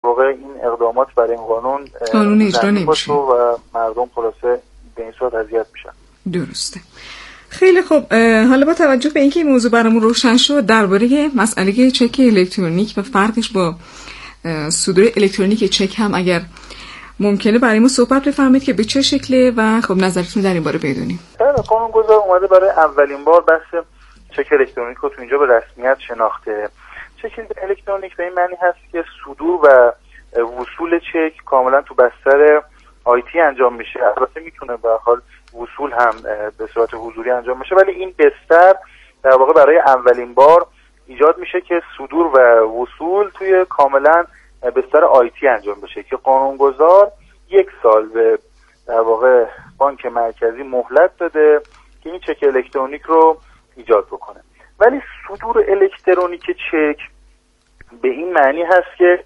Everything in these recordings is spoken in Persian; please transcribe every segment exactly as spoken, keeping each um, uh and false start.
واقع این اقدامات برای این قانون قانون اجرا نمیشه و مردم خلاصه به این صورت اذیت میشن. درسته. خیلی خوب، حالا با توجه به اینکه این موضوع برامون روشن شد درباره مسئله چک الکترونیک و فرقش با صدور الکترونیک چک هم اگر ممکنه برای ما صحبت بفرمایید که به چه شکله و خب نظرتون در این باره بدونیم. قانونگذار اومده برای اولین بار بحث چک الکترونیک رو تو اینجا به رسمیت شناخته. چک الکترونیک به این معنی هست که صدور و وصول چک کاملا تو بستر آیتی انجام میشه. البته میتونه به حال وصول هم به صورت حضوری انجام میشه، ولی این بستر در واقع برای اولین بار ایجاد میشه که صدور و وصول توی کاملا بستر آیتی انجام بشه که قانونگذار یک سال به در واقع بانک مرکزی مهلت داده که این چک الکترونیک رو ایجاد بکنه. ولی صدور الکترونیک چک به این معنی هست که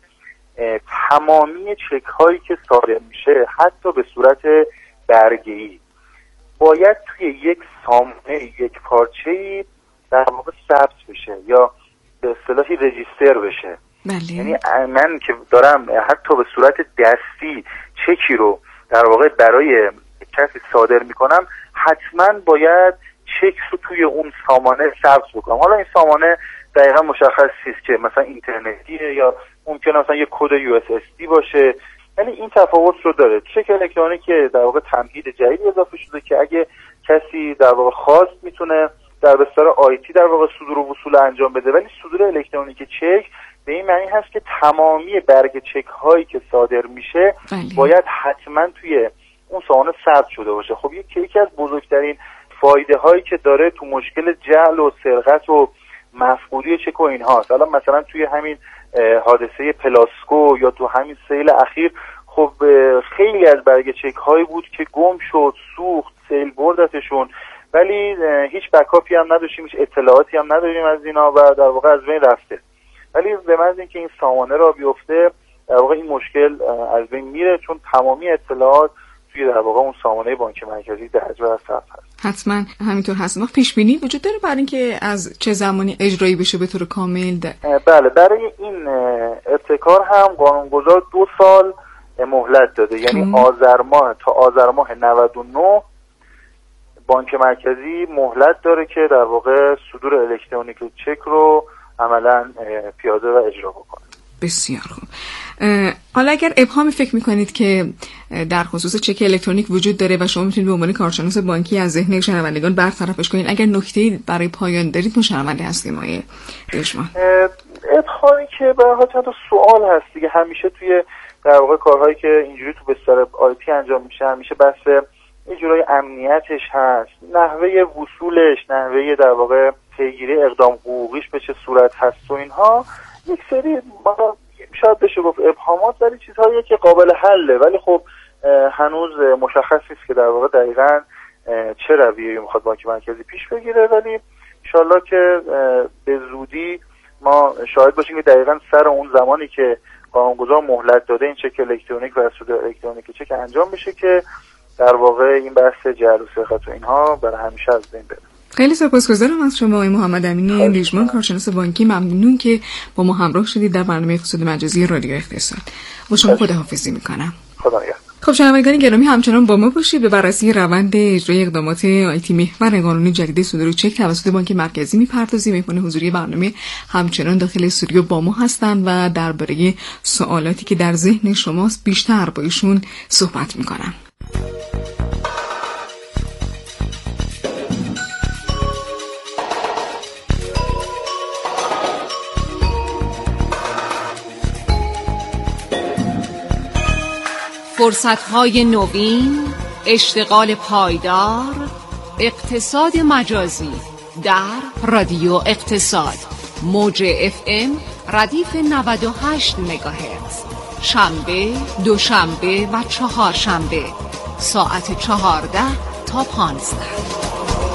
تمامی چک هایی که صادر میشه حتی به صورت برگه‌ای باید توی یک سامانه یک پارچه‌ای در واقع ثبت بشه یا به اصطلاحی رجیستر بشه. بله. یعنی من که دارم حتی به صورت دستی چکی رو در واقع برای کسی صادر میکنم حتما باید چک رو توی اون سامانه ثبت بکنم. حالا این سامانه دقیقا مشخص نیست که مثلا اینترنتیه یا ممکنه مثلا یک کد یو اس اس دی باشه، یعنی این تفاوت رو داره. چک الکترونیک در واقع تمهید جدیدی اضافه شده که اگه کسی در واقع خواست میتونه در بستر آیتی در واقع صدور و وصول انجام بده، ولی صدور الکترونیک چک به این معنی هست که تمامی برگ چک هایی که صادر میشه بله. باید حتما توی اون سامانه ثبت شده باشه. خب یکی از بزرگترین فایده هایی که داره تو مشکل جعل و سرقت و مفقودی چک و اینهاست. الان مثلا توی همین حادثه پلاسکو یا تو همین سیل اخیر خب خیلی از برگ چک هایی بود که گم شد، سوخت، سیل بردتشون، ولی هیچ بکاپی هم نداشتیم، هیچ اطلاعاتی هم نداریم از اینا و در واقع از بین رفته. ولی به محض اینکه این سامانه را بیفته در واقع این مشکل از بین میره، چون تمامی اطلاعات توی در واقع اون سامانه بانک مرکزی درج و ثبت هست. حتما همینطور هست. ما پیش بینی وجود داره برای اینکه از چه زمانی اجرایی بشه به طور کامل؟ بله، برای این ابتکار هم قانونگذار دو سال مهلت داده، یعنی آذر ماه تا آذر ماه نود و نه بانک مرکزی مهلت داره که در واقع صدور الکترونیک چک رو عملا پیاده و اجرا بکنه. بسیار خوب. حالا اگر ابهامی فکر میکنید که در خصوص چک الکترونیک وجود داره و شما میتونید به عنوان کارشناس بانکی از ذهن شنوندگان برطرفش کنید، اگر نکته‌ای برای پایان دارید ما شنونده هستیم. آقای دشمن ابهامی که به حال چند تا سوال هست دیگه، همیشه توی در واقع کارهایی که اینجوری تو بستر آیتی انجام میشه همیشه بحث اجرای امنیتش هست، نحوه وصولش، نحوه در واقع پیگیری اقدام حقوقیش به چه صورت هست و اینها یک سری شاید بشه گفت ابهامات، ولی چیزهایی که قابل حله، ولی خب هنوز مشخص نیست که در واقع دقیقاً چه رویه‌ای میخواد بانک مرکزی پیش بگیره، ولی انشالله که به زودی ما شاهد باشیم که دقیقاً سر اون زمانی که قانونگذار مهلت داده این چک الکترونیک و صدور الکترونیک چک انجام بشه که در واقع این بحث جعل و سرقت و اینها برای همیشه از بین بره. خیلی سپاسگزارم از شما آقای محمد امین لیژمان، کارشناس بانکی. ممنون که با ما همراه شدید در برنامه اقتصاد مجازی رادیو اقتصاد. با شما خداحافظی میکنم. خدا نگهدار. خب شنوندگان گرامی، همچنان با ما باشید. به بررسی روند اجرای اقدامات آیتی محور قانون جدید صدور چک توسط بانک مرکزی میپردازیم. مهمان حضوری برنامه همچنان داخل استودیو با ما هستند و درباره سوالاتی که در ذهن شماست بیشتر با ایشون صحبت میکنم. فرصت‌های نوین، اشتغال پایدار، اقتصاد مجازی در رادیو اقتصاد، موج اف ام ردیف نود و هشت مگاهرتز، شنبه، دوشنبه و چهارشنبه ساعت چهارده تا پانزده.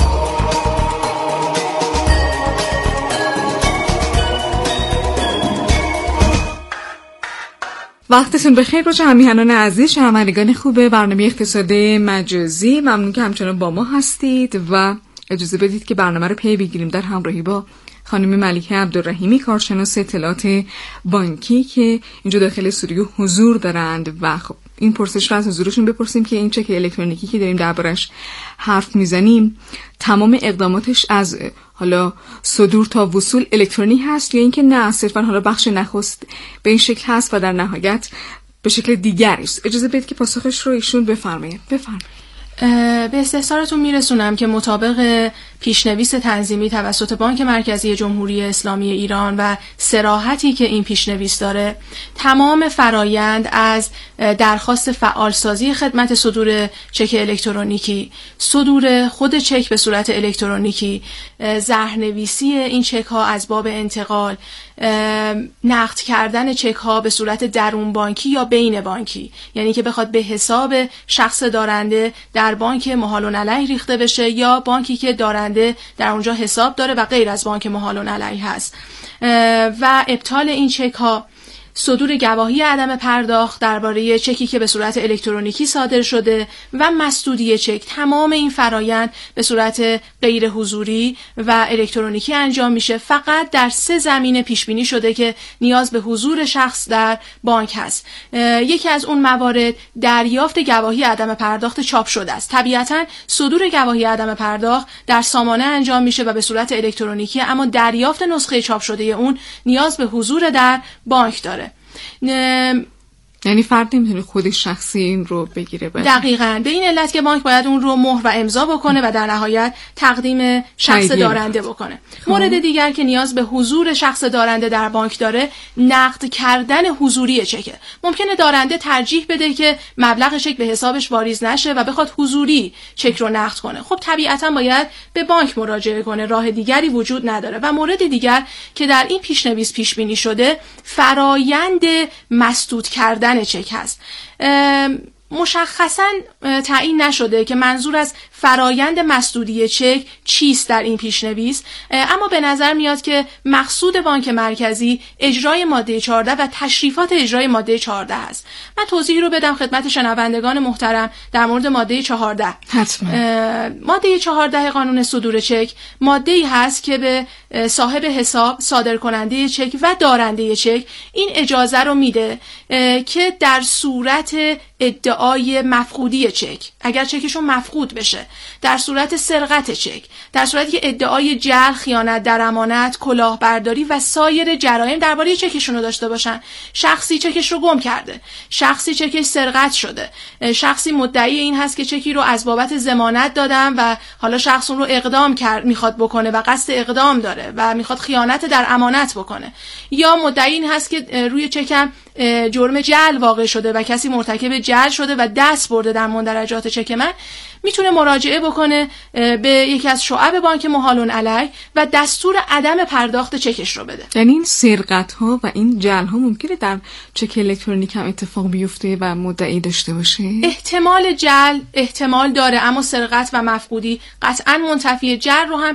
وقتتون بخیر باشه همیهنان عزیز، شنوندگان خوب برنامه اقتصاد مجازی. ممنون که همچنان با ما هستید و اجازه بدید که برنامه رو پی بگیریم در همراهی با خانم ملیحه عبدالرحیمی، کارشناس اطلاعات بانکی که اینجا داخل استودیو حضور دارند و خب این پرسش رو از حضورشون بپرسیم که این چک الکترونیکی که داریم دربارش حرف میزنیم تمام اقداماتش از حالا صدور تا وصول الکترونیک هست یا اینکه نه صرفا حالا بخش نخست به این شکل هست و در نهایت به شکل دیگری است. اجازه بدید که پاسخش رو ایشون بفرمایید. بفرمایید. به استفسارتون میرسونم که مطابق پیشنویس تنظیمی توسط بانک مرکزی جمهوری اسلامی ایران و صراحتی که این پیشنویس داره، تمام فرایند از درخواست فعالسازی خدمت صدور چک الکترونیکی، صدور خود چک به صورت الکترونیکی، زهرنویسی این چک ها از باب انتقال، نقد کردن چک ها به صورت درون بانکی یا بین بانکی، یعنی که بخواد به حساب شخص دارنده در بانک محال علیه ریخته بشه یا بانکی که دارنده در اونجا حساب داره و غیر از بانک محال علیه هست، و ابطال این چک ها، صدور گواهی عدم پرداخت درباره چکی که به صورت الکترونیکی صادر شده و مسدودی چک. تمام این فرایند به صورت غیر حضوری و الکترونیکی انجام میشه. فقط در سه زمینه پیش بینی شده که نیاز به حضور شخص در بانک هست. یکی از اون موارد دریافت گواهی عدم پرداخت چاپ شده است. طبیعتاً صدور گواهی عدم پرداخت در سامانه انجام میشه و به صورت الکترونیکی، اما دریافت نسخه چاپ شده اون نیاز به حضور در بانک داره. یعنی فرد نمیتونه خود شخصی این رو بگیره باید. دقیقاً به این علت که بانک باید اون رو مهر و امضا بکنه و در نهایت تقدیم شخص دارنده بکنه. خب. مورد دیگر که نیاز به حضور شخص دارنده در بانک داره، نقد کردن حضوری چکه. ممکنه دارنده ترجیح بده که مبلغ چک به حسابش واریز نشه و بخواد حضوری چک رو نقد کنه. خب طبیعتاً باید به بانک مراجعه کنه، راه دیگری وجود نداره. و مورد دیگر که در این پیشنویس پیش بینی شده، فرایند مسدود کردن چک هست. مشخصاً تعیین نشده که منظور از فرایند مسدودی چک چیست در این پیشنویس، اما به نظر میاد که مقصود بانک مرکزی اجرای ماده چهارده و تشریفات اجرای ماده چهارده است. من توضیحی رو بدم خدمت شنوندگان محترم در مورد ماده چهارده. حتما. ماده چهارده قانون صدور چک ماده‌ای هست که به صاحب حساب، صادرکننده چک و دارنده چک این اجازه رو میده که در صورت ادعای مفقودی چک، اگر چکشون مفقود بشه، در صورت سرقت چک، در صورتی که ادعای جعل، خیانت در امانت، کلاهبرداری و سایر جرایم درباره چکشون رو داشته باشن، شخصی چکش رو گم کرده، شخصی چکش سرقت شده، شخصی مدعی این هست که چکی رو از بابت ضمانت دادم و حالا شخص اون رو اقدام کرد میخواد بکنه و قصد اقدام داره و میخواد خیانت در امانت بکنه، یا مدعی این هست که روی چکم جرم جعل واقع شده و کسی مرتکب جعل شده و دست برده در مندرجات چک من، میتونه مراجعه بکنه به یکی از شعب بانک محال علیه و دستور عدم پرداخت چکش رو بده. یعنی این سرقت ها و این جعل ها ممکنه در چک الکترونیک هم اتفاق بیفته و مدعی داشته باشه؟ احتمال جعل احتمال داره، اما سرقت و مفقودی قطعا منتفی. جعل رو هم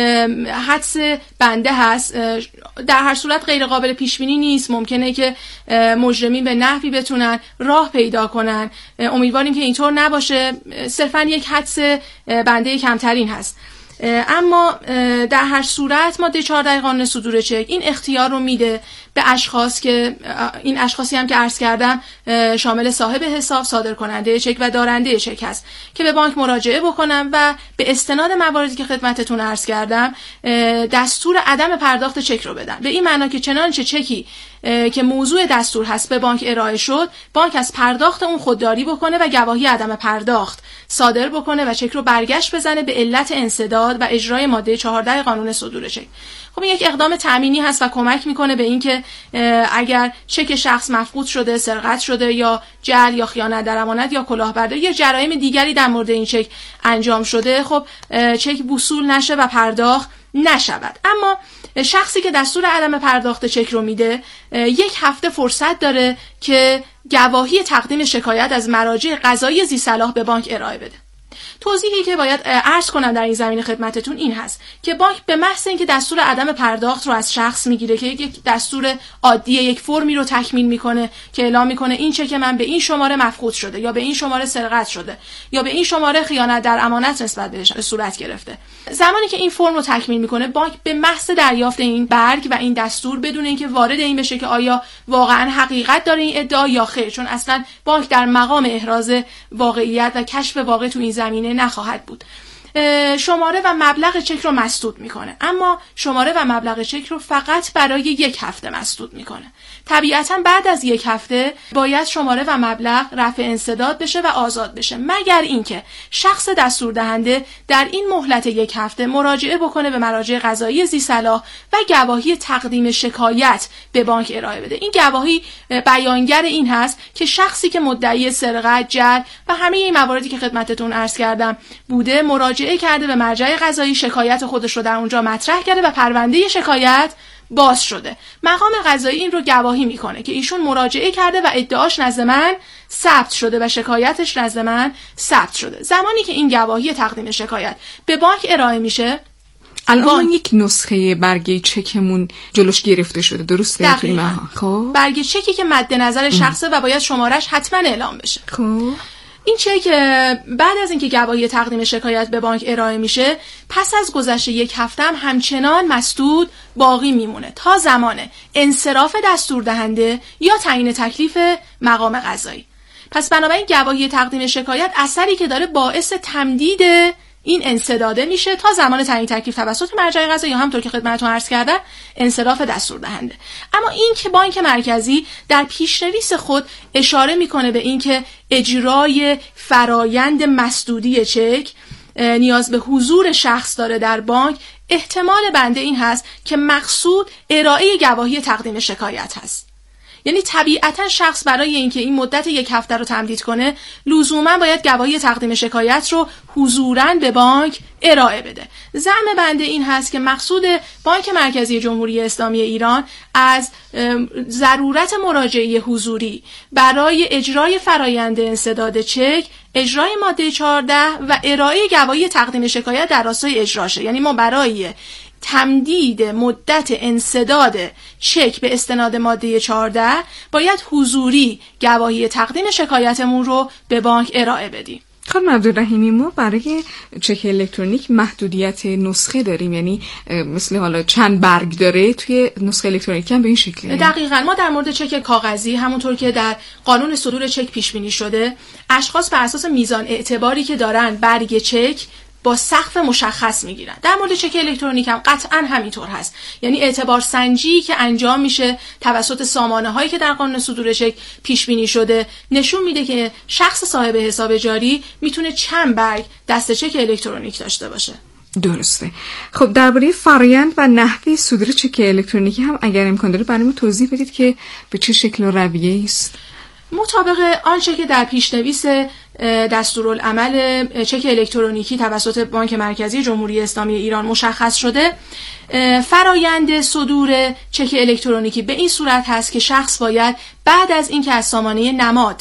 حدس بنده هست، در هر صورت غیر قابل پیش بینی نیست. ممکنه که مجرمین به نحوی بتونن راه پیدا کنن. امیدواریم که اینطور نباشه، صرفاً یک حدس بنده کمترین هست. اما در هر صورت ماده چهارده قانون صدور چک این اختیار رو میده به اشخاص که این اشخاصی هم که عرض کردم شامل صاحب حساب، صادرکننده چک و دارنده چک هست که به بانک مراجعه بکنم و به استناد مواردی که خدمتتون عرض کردم دستور عدم پرداخت چک رو بدن. به این معنا که چنانچه چکی که موضوع دستور هست به بانک ارائه شد، بانک از پرداخت اون خودداری بکنه و گواهی عدم پرداخت صادر بکنه و چک رو برگشت بزنه به علت انسداد و اجرای ماده چهارده قانون صدور چک. خب این یک اقدام تأمینی هست و کمک میکنه به این که اگر چک شخص مفقود شده، سرقت شده یا جعل یا خیانت در امانت یا کلاهبرداری یا جرایم دیگری در مورد این چک انجام شده، خب چک وصول نشه و پرداخت نشود. اما شخصی که دستور عدم پرداخت چک رو میده یک هفته فرصت داره که گواهی تقدیم شکایت از مراجع قضایی ذی صلاح به بانک ارائه بده. توضیحی که باید عرض کنم در این زمینه خدمتتون این هست که بانک به محض اینکه دستور عدم پرداخت رو از شخص میگیره که یک دستور عادی یک فرمی رو تکمیل میکنه که اعلام میکنه این چک من به این شماره مفقود شده یا به این شماره سرقت شده یا به این شماره خیانت در امانت نسبت بهش صورت گرفته، زمانی که این فرم رو تکمیل میکنه بانک به محض دریافت این برگ و این دستور بدون اینکه وارد این بشه که آیا واقعا حقیقت داره این ادعا یا خیر، چون اصلا بانک در مقام احراز واقعیت و کشف واقع تو این زمینه نخواهد بود، شماره و مبلغ چک رو مسدود میکنه. اما شماره و مبلغ چک رو فقط برای یک هفته مسدود میکنه. طبیعتا بعد از یک هفته باید شماره و مبلغ رفع انسداد بشه و آزاد بشه، مگر اینکه شخص دستور دهنده در این مهلت یک هفته مراجعه بکنه به مراجع قضایی ذی صلاح و گواهی تقدیم شکایت به بانک ارائه بده. این گواهی بیانگر این هست که شخصی که مدعی سرقت، جعل و همه این مواردی که خدمتتون عرض کردم بوده مراجعه کرده به مرجع قضایی، شکایت خودش رو در اونجا مطرح کرده و پرونده شکایت باز شده. مقام قضایی این رو گواهی میکنه که ایشون مراجعه کرده و ادعاش نزد من ثبت شده و شکایتش نزد من ثبت شده. زمانی که این گواهی تقدیم شکایت به بانک ارائه میشه، الان یک نسخه برگه چکمون جلوش گرفته شده، درسته؟ خب برگه چکی که مد نظر شخصه و باید شمارش حتما اعلام بشه. خب این چک بعد از اینکه گواهی تقدیم شکایت به بانک ارائه میشه، پس از گذشت یک هفته هم همچنان مسدود باقی میمونه تا زمان انصراف دستور دهنده یا تعیین تکلیف مقام قضایی. پس بنابراین گواهی تقدیم شکایت اثری که داره باعث تمدید این انسداده میشه تا زمان تعیین تکلیف توسط مرجع قضایی یا همونطور که خدمتتون عرض کردم انصراف دستور دهنده. اما این که بانک مرکزی در پیشنویس خود اشاره میکنه به این که اجرای فرایند مسدودی چک نیاز به حضور شخص داره در بانک، احتمال بنده این هست که مقصود ارائه گواهی تقدیم شکایت هست. یعنی طبیعتا شخص برای اینکه این مدت یک هفته رو تمدید کنه لزوما باید گواهی تقدیم شکایت رو حضوراً به بانک ارائه بده. زعم بنده این هست که مقصود بانک مرکزی جمهوری اسلامی ایران از ضرورت مراجعه حضوری برای اجرای فرایند انسداد چک، اجرای ماده چهارده و ارائه گواهی تقدیم شکایت در راستای اجراشه. یعنی ما برای تمدید مدت انسداد چک به استناد ماده چهارده باید حضوری گواهی تقدیم شکایتمون رو به بانک ارائه بدیم. خانم عبدالرحیمی، ما برای چک الکترونیک محدودیت نسخه داریم، یعنی مثل حالا چند برگ داره توی نسخه الکترونیک هم به این شکله؟ دقیقاً. ما در مورد چک کاغذی همونطور که در قانون صدور چک پیش بینی شده، اشخاص بر اساس میزان اعتباری که دارن برگ چک با سقف مشخص میگیرن. در مورد چک الکترونیک هم قطعا همینطور هست. یعنی اعتبار سنجی که انجام میشه توسط سامانه هایی که در قانون صدور چک پیش بینی شده نشون میده که شخص صاحب حساب جاری میتونه چند برگ دست چک الکترونیک داشته باشه. درسته. خب درباره فرآیند و نحوه صدور چک الکترونیکی هم اگر امکان داره برای ما توضیح بدید که به چه شکل و رویه است؟ مطابق آنچه که در پیشنویس دستورالعمل چک الکترونیکی توسط بانک مرکزی جمهوری اسلامی ایران مشخص شده، فرایند صدور چک الکترونیکی به این صورت هست که شخص باید بعد از اینکه از سامانه نماد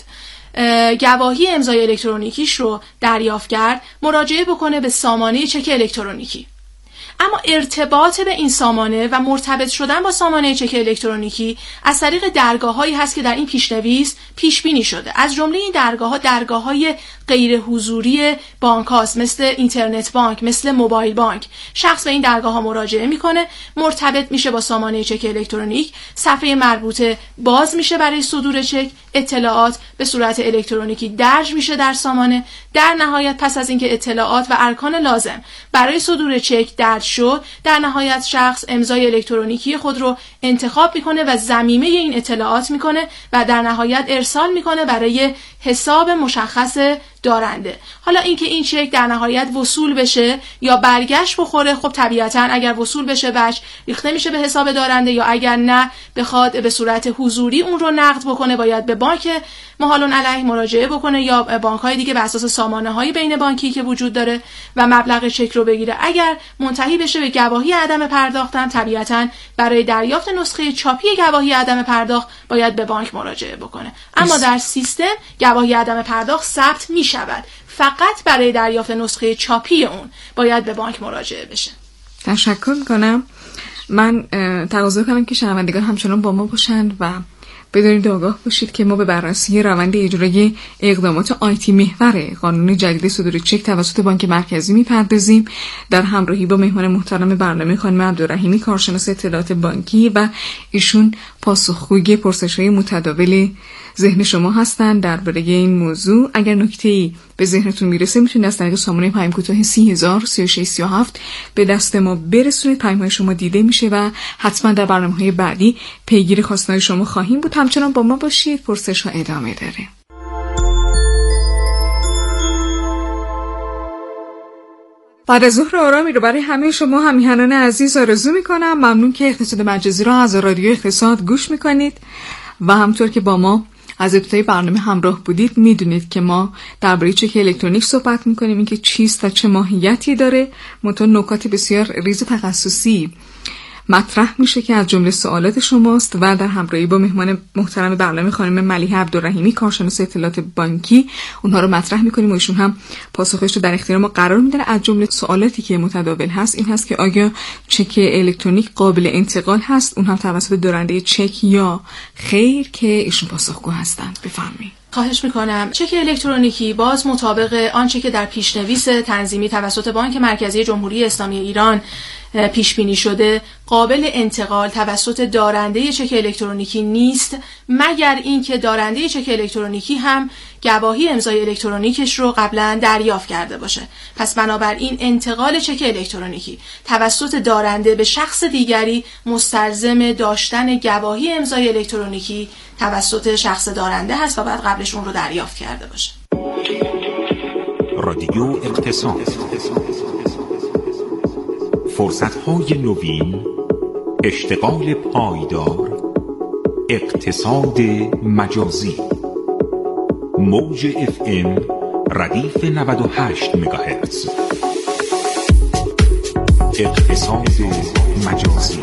گواهی امضای الکترونیکیش رو دریافت کرد مراجعه بکنه به سامانه چک الکترونیکی. اما ارتباط به این سامانه و مرتبط شدن با سامانه چک الکترونیکی از طریق درگاه‌هایی هست که در این پیشنویس پیش بینی شده. از جمله این درگاه‌ها درگاه‌های غیر حضوری بانک هاست، مثل اینترنت بانک، مثل موبایل بانک. شخص به این درگاه‌ها مراجعه میکنه، مرتبط میشه با سامانه چک الکترونیک، صفحه مربوطه باز میشه برای صدور چک، اطلاعات به صورت الکترونیکی درج میشه در سامانه. در نهایت پس از اینکه اطلاعات و ارکان لازم برای صدور چک درج شد، در نهایت شخص امضای الکترونیکی خود رو انتخاب میکنه و ضمیمه این اطلاعات میکنه و در نهایت ارسال میکنه برای حساب مشخص دارنده. حالا اینکه این چک در نهایت وصول بشه یا برگشت بخوره، خب طبیعتا اگر وصول بشه بچ ریخته میشه به حساب دارنده، یا اگر نه بخواد به صورت حضوری اون رو نقد بکنه باید به بانک محال علیه مراجعه بکنه یا بانک‌های دیگه بر اساس سامانه‌های بین بانکی که وجود داره و مبلغ چک رو بگیره. اگر منتهی بشه به گواهی عدم پرداخت هم طبیعتا برای دریافت نسخه چاپی گواهی عدم پرداخت باید به بانک مراجعه بکنه. اما در سیستم گواهی عدم پرداخت ثبت میشه شود. فقط برای دریافت نسخه چاپی اون باید به بانک مراجعه بشه. تشکر میکنم. من تقاضا کنم که شنوندگان همچنان با ما باشند و بدونید آگاه باشید که ما به بررسی روند اجرای اقدامات آیتی محور قانون جدید صدور چک توسط بانک مرکزی میپردازیم در همراهی با مهمان محترم برنامه خانم عبدالرحیمی، کارشناس اطلاعات بانکی، و ایشون پاسخگوی پرسش‌های متداول ذهن شما هستند درباره این موضوع. اگر نکته‌ای به ذهنتون میرسه میتونید از طریق سامانه پیام کوتاه سی هزار سی و شش سی و هفت به دست ما برسونید. پیام‌های شما دیده میشه و حتما در برنامه‌های بعدی پیگیر خواسته‌های شما خواهیم بود. همچنان با ما باشید، پرسش‌ها ادامه داره. بعد از ظهر آرامی رو برای همه شما همیهنان عزیز آرزو میکنم. ممنون که اقتصاد مجازی را از رادیو اقتصاد گوش میکنید و همطور که با ما از ابتدای برنامه همراه بودید میدونید که ما درباره چک الکترونیک صحبت میکنیم، اینکه چیست و چه ماهیتی داره. منتها نکات بسیار ریز تخصصی مطرح میشه که از جمله سوالات شماست و در همراهی با مهمان محترم برنامه خانم ملیحه عبدالرحیمی، کارشناس اطلاعات بانکی، اونها رو مطرح میکنیم و ایشون هم پاسخش رو در اختیار ما قرار میدن. از جمله سوالاتی که متداول هست این هست که آیا چک الکترونیک قابل انتقال هست، اون هم توسط دارنده چک یا خیر، که ایشون پاسخگو هستند. بفرمایید. خواهش میکنم. چک الکترونیکی باز مطابق آنچه که در پیشنویس تنظیمی توسط بانک مرکزی جمهوری اسلامی ایران پیش بینی شده قابل انتقال توسط دارنده چک الکترونیکی نیست، مگر اینکه دارنده چک الکترونیکی هم گواهی امضای الکترونیکش رو قبلا دریافت کرده باشه. پس بنابراین انتقال چک الکترونیکی توسط دارنده به شخص دیگری مستلزم داشتن گواهی امضای الکترونیکی توسط شخص دارنده هست و بعد قبلش اون رو دریافت کرده باشه. رادیو اقتصاد، فرصت‌های نوین، اشتغال پایدار، اقتصاد مجازی. موج اف ام ردیف نود و هشت مگاهرتز. اقتصاد مجازی.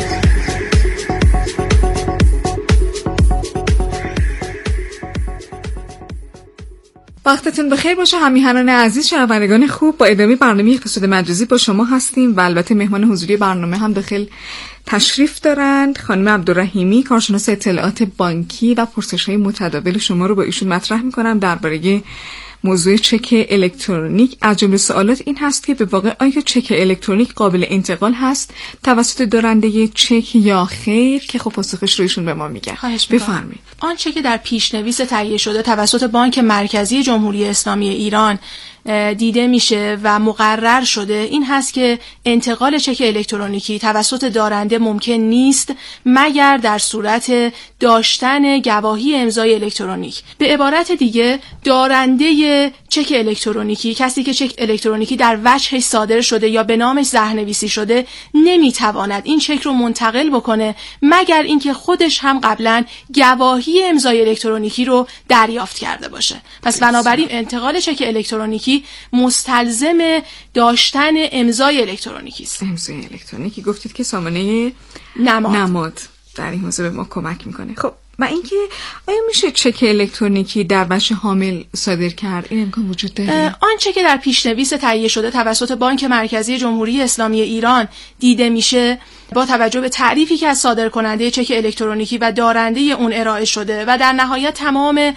وقتتون بخیر باشه همیهنان عزیز، شنوندگان خوب. با ادامه برنامه اقتصاد مجازی با شما هستیم و البته مهمان حضوری برنامه هم داخل تشریف دارند. خانم عبدالرحیمی، کارشناس اطلاعات بانکی، و پرسش‌های متداول شما رو با ایشون مطرح می‌کنم درباره موضوع چک الکترونیک. از جمله سوالات این هست که به واقع آیا چک الکترونیک قابل انتقال هست توسط دارنده چک یا خیر، که خب پاسخش رو ایشون به ما میگن. بفرمایید. آن چک در پیشنویس تهیه شده توسط بانک مرکزی جمهوری اسلامی ایران دیده میشه و مقرر شده این هست که انتقال چک الکترونیکی توسط دارنده ممکن نیست مگر در صورت داشتن گواهی امضای الکترونیک. به عبارت دیگه دارنده چک الکترونیکی، کسی که چک الکترونیکی در وجهش صادر شده یا به نامش زهرنویسی شده، نمیتواند این چک رو منتقل بکنه مگر اینکه خودش هم قبلا گواهی امضای الکترونیکی رو دریافت کرده باشه. پس بنابراین انتقال چک الکترونیکی مستلزم داشتن امضای الکترونیکی است. امضای الکترونیکی گفتید که سامانه نماد, نماد در این موضوع به ما کمک میکنه. خب و اینکه آیا میشه چک الکترونیکی در وجه حامل صادر کرد؟ این امکان وجود داره؟ آنچه که در پیشنویس تهیه شده توسط بانک مرکزی جمهوری اسلامی ایران دیده میشه با توجه به تعریفی که از صادر کننده چک الکترونیکی و دارنده اون ارائه شده و در نهایت تمام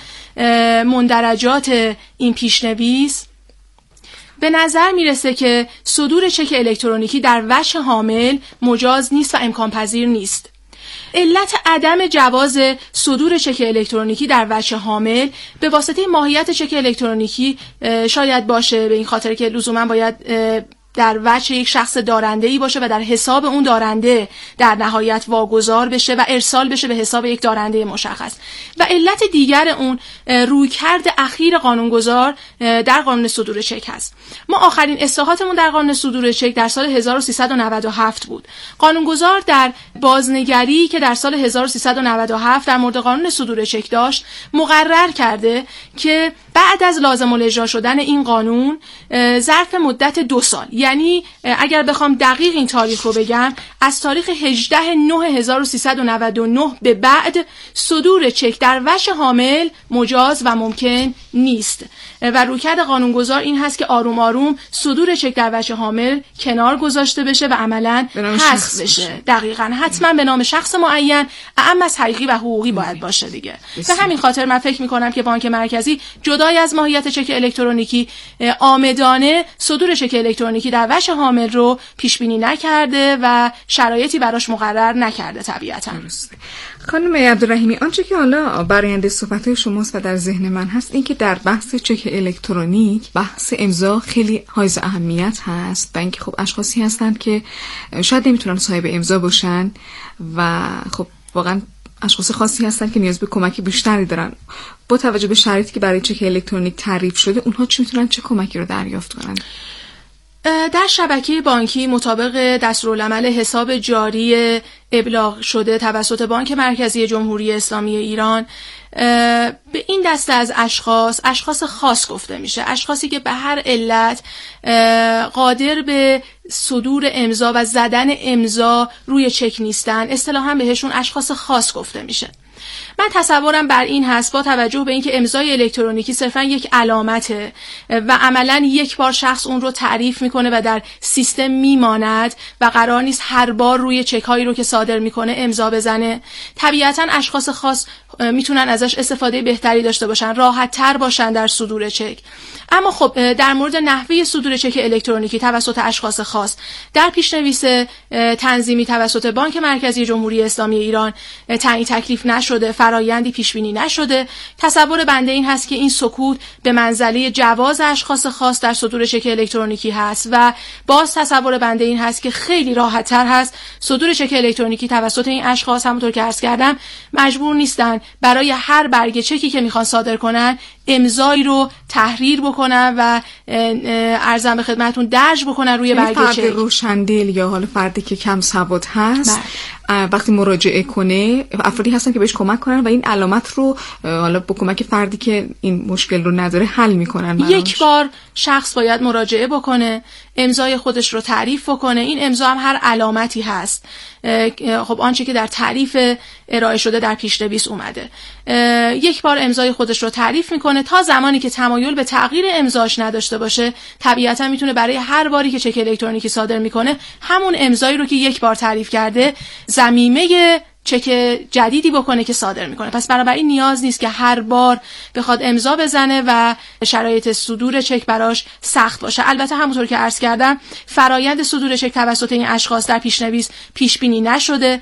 مندرجات این پیشنویس، به نظر میرسه که صدور چک الکترونیکی در وجه حامل مجاز نیست و امکان پذیر نیست. علت عدم جواز صدور چک الکترونیکی در وجه حامل به واسطه ماهیت چک الکترونیکی شاید باشه، به این خاطر که لزوما باید در وجه یک شخص دارنده‌ای باشه و در حساب اون دارنده در نهایت واگذار بشه و ارسال بشه به حساب یک دارنده مشخص. و علت دیگر اون رویکرد اخیر قانونگذار در قانون صدور چک هست. ما آخرین اصلاحاتمون در قانون صدور چک در سال هزار و سیصد و نود و هفت بود. قانونگذار در بازنگری که در سال هزار و سیصد و نود و هفت در مورد قانون صدور چک داشت، مقرر کرده که بعد از لازم الاجرا شدن این قانون ظرف مدت دو سال، یعنی اگر بخوام دقیق این تاریخ رو بگم، از تاریخ هجدهم نه هزار و سیصد و نود و نه به بعد صدور چک در وجه حامل مجاز و ممکن نیست و رویکرد قانونگذار این هست که آروم آروم صدور چک در وجه حامل کنار گذاشته بشه و عملاً حذف بشه. دقیقاً حتما به نام شخص معین، اعم از حقیقی و حقوقی باید باشه دیگه. به همین خاطر من فکر می‌کنم که بانک مرکزی جدای از ماهیت چک الکترونیکی عامدانه صدور چک الکترونیکی در وجه حامل رو پیش بینی نکرده و شرایطی براش مقرر نکرده طبیعتاً. خانم عبدالرحیمی، آنچه که حالا برآینده صحبت‌های شماست و در ذهن من هست این که در بحث چک الکترونیک بحث امضا خیلی حائز اهمیت هست و اینکه خب اشخاصی هستند که شاید نمیتونن صاحب امضا باشن و خب واقعا اشخاص خاصی هستن که نیاز به کمک بیشتری دارن. با توجه به شرایطی که برای چک الکترونیک تعریف شده، اونها چی میتونن چه کمکی رو دریافت کنن؟ در شبکه بانکی مطابق دستورالعمل حساب جاری ابلاغ شده توسط بانک مرکزی جمهوری اسلامی ایران، به این دسته از اشخاص اشخاص خاص گفته میشه. اشخاصی که به هر علت قادر به صدور امضا و زدن امضا روی چک نیستن، اصطلاحاً بهشون اشخاص خاص گفته میشه. من تصورم بر این هست با توجه به اینکه امضای الکترونیکی صرفا یک علامته و عملاً یک بار شخص اون رو تعریف میکنه و در سیستم میماند و قرار نیست هر بار روی چک هایی رو که صادر میکنه امضا بزنه، طبیعتاً اشخاص خاص میتونن ازش استفاده بهتری داشته باشن، راحت تر باشن در صدور چک. اما خب در مورد نحوه صدور چک الکترونیکی توسط اشخاص خاص در پیشنویس تنظیمی توسط بانک مرکزی جمهوری اسلامی ایران تعیین تکلیف نشده، فرایندی پیش بینی نشده. تصور بنده این هست که این سکوت به منزله جواز اشخاص خاص در صدور چک الکترونیکی هست و باز تصور بنده این هست که خیلی راحت تر هست صدور چک الکترونیکی توسط این اشخاص. همونطور که عرض کردم مجبور نیستن برای هر برگه چکی که میخوان صادر کنن امضایی رو تحریر بکنن و ارزم به خدمتتون درج بکنن روی برگه چک. فرد روشندل یا حالا فردی که کم سواد هست وقتی مراجعه کنه، افرادی هستن که بهش کمک کنن و این علامت رو حالا با کمک فردی که این مشکل رو نداره حل میکنن. یک بار شخص باید مراجعه بکنه، امضای خودش رو تعریف بکنه. این امضا هم هر علامتی هست. خب آنچه که در تعریف ارائه شده در پیش‌نویس اومده، یک بار امضای خودش رو تعریف میکنه. تا زمانی که تمایل به تغییر امضاش نداشته باشه، طبیعتا میتونه برای هر باری که چک الکترونیکی صادر میکنه همون امضایی رو که یک بار تعریف کرده ضمیمه چک جدیدی بکنه که صادر میکنه. پس بنابراین نیاز نیست که هر بار بخواد امضا بزنه و شرایط صدور چک براش سخت باشه. البته همونطور که عرض کردم فرایند صدور چک توسط این اشخاص در پیشنویس پیش بینی نشده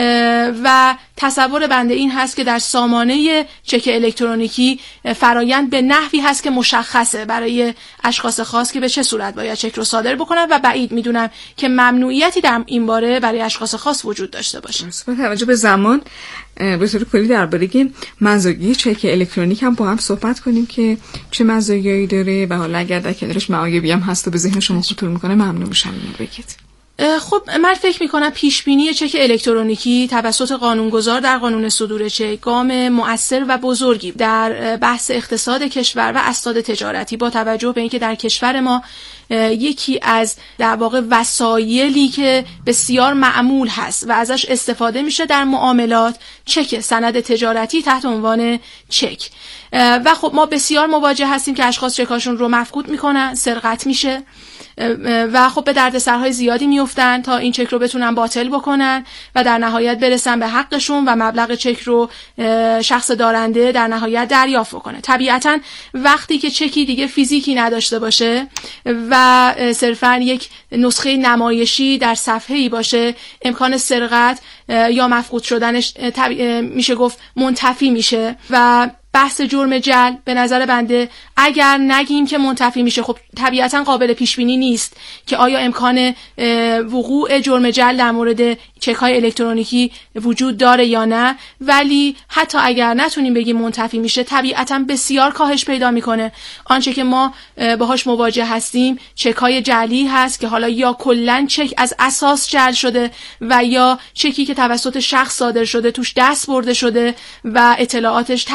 و تصور بنده این هست که در سامانه چک الکترونیکی فرایند به نحوی هست که مشخصه برای اشخاص خاص که به چه صورت باید چک رو صادر بکنن و بعید میدونم که ممنوعیتی در این باره برای اشخاص خاص وجود داشته باشه. با توجه به زمان به طور کلی درباره مزایای چک الکترونیک هم با هم صحبت کنیم که چه مزایایی داره و حالا اگر در کنارش معایبی هم هست و به ذهن شما خطور میکنه ممنون میشم بگید. خب من فکر میکنم پیشبینی چک الکترونیکی توسط قانونگذار در قانون صدور چک گام مؤثر و بزرگی در بحث اقتصاد کشور و اسناد تجارتی با توجه به اینکه در کشور ما یکی از در واقع وسایلی که بسیار معمول هست و ازش استفاده میشه در معاملات چک، سند تجارتی تحت عنوان چک. و خب ما بسیار مواجه هستیم که اشخاص چکاشون رو مفقود میکنن، سرقت میشه و خب به دردسرهای زیادی میافتن تا این چک رو بتونن باطل بکنن و در نهایت برسن به حقشون و مبلغ چک رو شخص دارنده در نهایت دریافت بکنه. طبیعتاً وقتی که چکی دیگه فیزیکی نداشته باشه و صرفاً یک نسخه نمایشی در صفحه‌ای باشه، امکان سرقت یا مفقود شدنش میشه گفت منتفی میشه و بحث جرم جعل به نظر بنده اگر نگیم که منتفی میشه، خب طبیعتا قابل پیش بینی نیست که آیا امکان وقوع جرم جعل در مورد چک های الکترونیکی وجود داره یا نه، ولی حتی اگر نتونیم بگیم منتفی میشه طبیعتا بسیار کاهش پیدا میکنه. آنچه که ما باهاش مواجه هستیم چک های جعلی هست که حالا یا کلا چک از اساس جعل شده و یا چکی که توسط شخص صادر شده توش دست برده شده و اطلاعاتش تغییر پیدا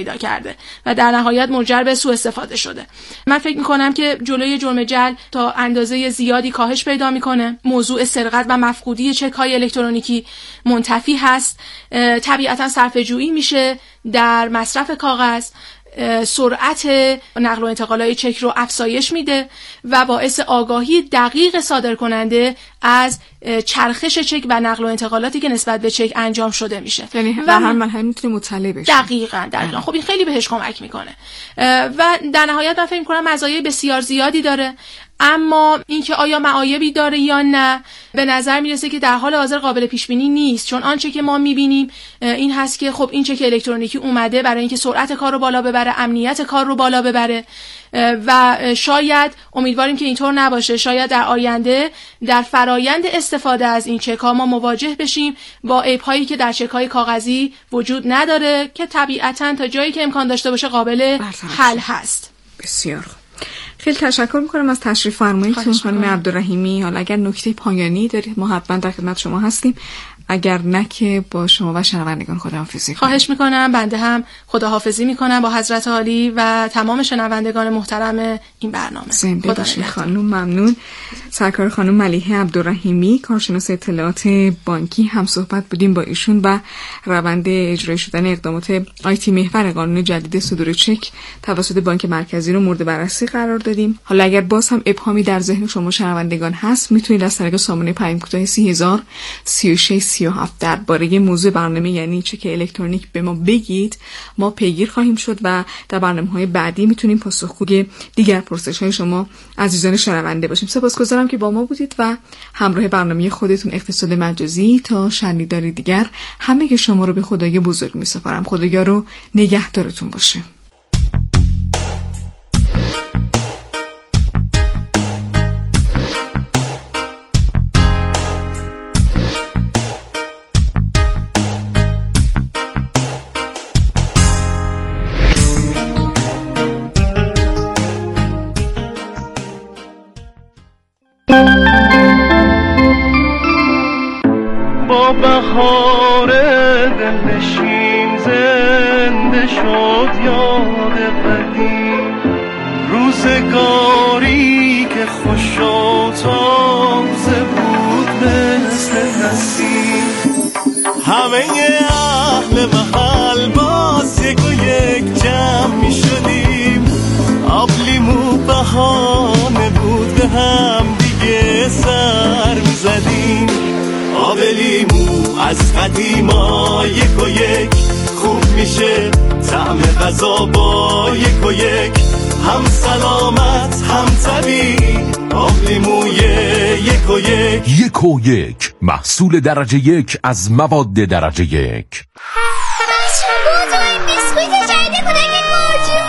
پیدا کرده و در نهایت منجر به سوء استفاده شده. من فکر میکنم که جلوی جرم جعل تا اندازه زیادی کاهش پیدا میکنه. موضوع سرقت و مفقودی چک های الکترونیکی منتفی هست. طبیعتا صرفه‌جویی میشه در مصرف کاغذ، سرعت نقل و انتقالات چک رو افزایش میده و باعث آگاهی دقیق صادرکننده از چرخش چک و نقل و انتقالاتی که نسبت به چک انجام شده میشه. یعنی در هر مرحله میتونه مطلع بشه. دقیقاً دقیقاً. خب این خیلی بهش کمک میکنه و در نهایت من فکر میکنم مزایای بسیار زیادی داره. اما اینکه آیا معایبی داره یا نه، به نظر میرسه که در حال حاضر قابل پیش بینی نیست، چون آنچه که ما میبینیم این هست که خب این چک الکترونیکی اومده برای اینکه سرعت کار رو بالا ببره، امنیت کار رو بالا ببره و شاید امیدواریم که اینطور نباشه. شاید در آینده در فرایند استفاده از این چک ها ما مواجه بشیم با عیب هایی که در چک های کاغذی وجود نداره که طبیعتاً تا جایی که امکان داشته باشه قابل حل هست. بسیار خوب. خیلی تشکر میکنم از تشریف فرماییتون خانم عبدالرحیمی. حالا اگر نکته پایانی دارید ما حتما در خدمت شما هستیم، اگر نه که با شما و شنوندگان خداحافظی کنم. خواهش میکنم. بنده هم خداحافظی میکنم با حضرت عالی و تمام شنوندگان محترم این برنامه. زنده باشید خانم. ممنون. سرکار خانم ملیحه عبدالرحیمی، کارشناس اطلاعات بانکی، هم صحبت بودیم با ایشون و روند اجرای شدن اقدامات آیتی محور قانون جدید صدور چک توسط بانک مرکزی رو مورد بررسی قرار دادیم. حالا اگر باز هم ابهامی در ذهن شما شنوندگان هست، میتونید از طریق سامانه پیام کوتاه سی هزار سی و شش سی و هفت درباره موضوع برنامه یعنی چک الکترونیک به ما بگید. ما پیگیر خواهیم شد و در برنامه‌های بعدی میتونیم پاسخگوی دیگر پرسش‌های شما عزیزان شنونده باشیم. سپاسگزارم که با ما بودید و همراه برنامه خودتون اقتصاد مجازی. تا شنیداری دیگر همه شما رو به خدای بزرگ می‌سپارم. خدایا رو نگهدارتون باشه. با بهار دلنشین زنده شد یاد قدیم، روزگاری که خوش و تازه بود مثل نسیم. همه اهل محل باز یک و یک جمع می شدیم، آب لیمو بهانه بود به هم دیگه سر می زدیم. آب لیمو از قدیما یک و یک خوب میشه، طعم غذا با یک و یک هم سلامت هم طبیعی. آب لیموی یک و یک یک و یک محصول درجه یک از مواد درجه یک. بچه‌ها این بیسکویت جدید کودک گرجی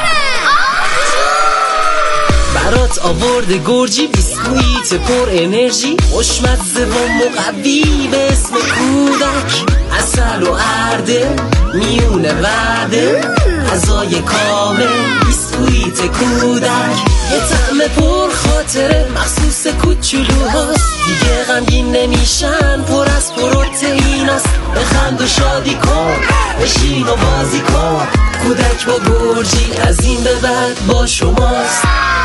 برات آورده گرجی، بیسکویت پر انرژی، خوشمزه و مقوی به اسم کودک. عسل و ارده میونه وعده، غذای کامل بیسکویت کودک. یه طعم پر خاطره مخصوص کوچولوهاست، دیگه غمگین نمیشن، پر از پروتئیناست. بخند و شادی کن، بشین و بازی کن، کودک با گرجی از این به بعد با شماست.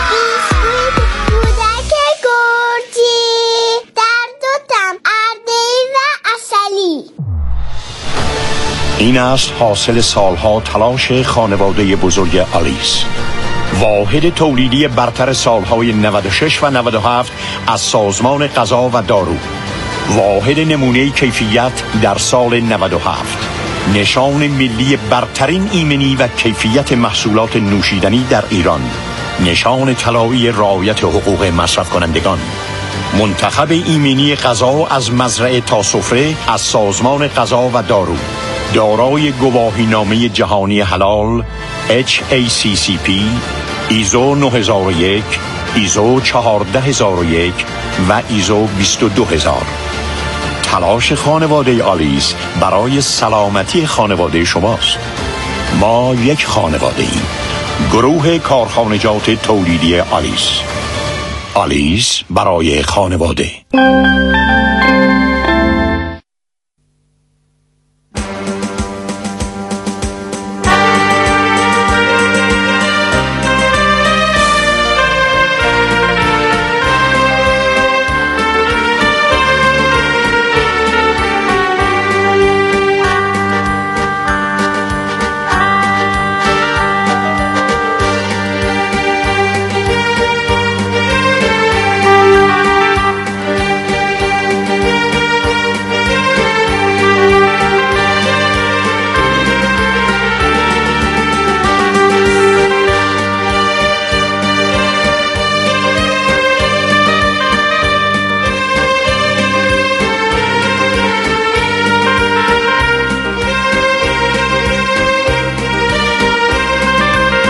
این است حاصل سالها تلاش خانواده بزرگ آلیس، واحد تولیدی برتر سالهای نود و شش و نود و هفت از سازمان غذا و دارو، واحد نمونه کیفیت در سال نود و هفت، نشان ملی برترین ایمنی و کیفیت محصولات نوشیدنی در ایران، نشان طلایی رعایت حقوق مصرف کنندگان، منتخب ایمنی غذا از مزرعه تا سفره از سازمان غذا و دارو، دارای گواهینامه جهانی حلال اچ ای سی سی پی، ایزو نه هزار و یک، ایزو چهارده هزار و یک و ایزو بیست و دو هزار. تلاش خانواده آلیس برای سلامتی خانواده شماست. ما یک خانواده ایم، گروه کارخانجات تولیدی آلیس. آلیس برای خانواده.